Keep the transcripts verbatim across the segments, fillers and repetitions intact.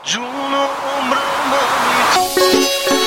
جون و عمر منی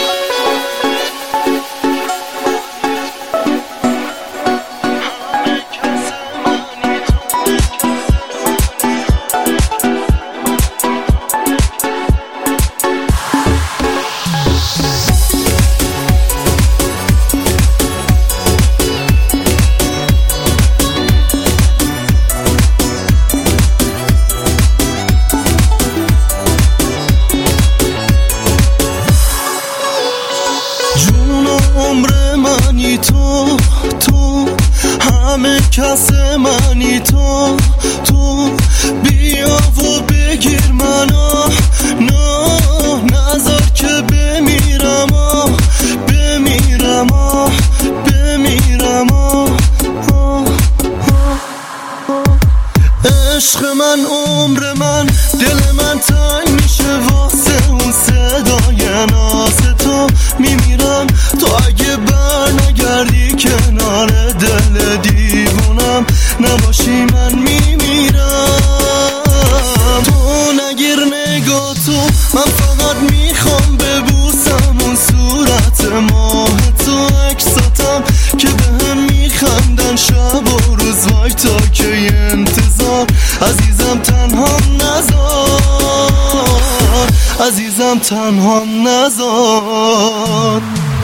عمر منی تو تو همه کس منی تو تو بیا و بگیر منو نه نذار که بمیرم آه بمیرم آه بمیرم آه عشق من عمر من دل من تنگ میشه واسه اون صدای ناز تو میمیرم تو اگه بر نگردی کنار دل دیوونم نباشی من میمیرم تو نگیر نگاه تو من فقط میخوام ببوسم اون صورت ماه تو عکساتم که به هم میخندن شب و روز وای تا که انتظار عزیزم تنها نذار عزیزم تنها نذار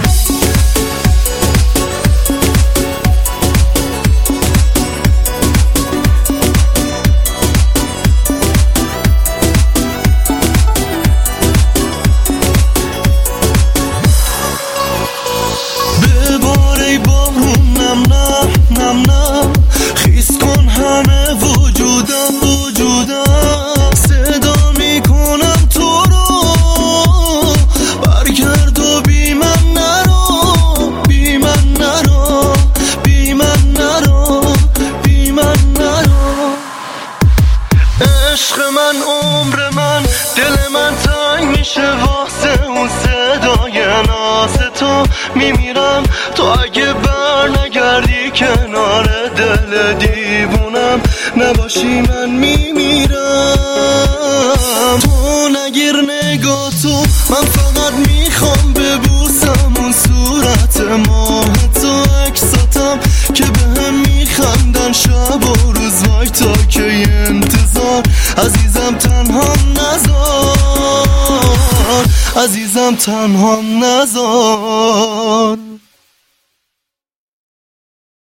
بباره بارون نم نم نم نم خیس کن همه وجودم وجودم صدا میکنم تو رو برگرد و بی من نرو بی من نرو بی من نرو بی من نرو عشق من عمر من دل من تنگ میشه واسه اون صدای ناز تو میمیرم تو اگه بر نگردی کنار دل دیوونم نباشی من میمیرم تو نگیر نگاه تو من فقط میخوام ببوسم اون صورت ماه تو عکساتم که به هم میخندن شب و روز وای تا که انتظار عزیزم تنها نذار عزیزم تنها نذار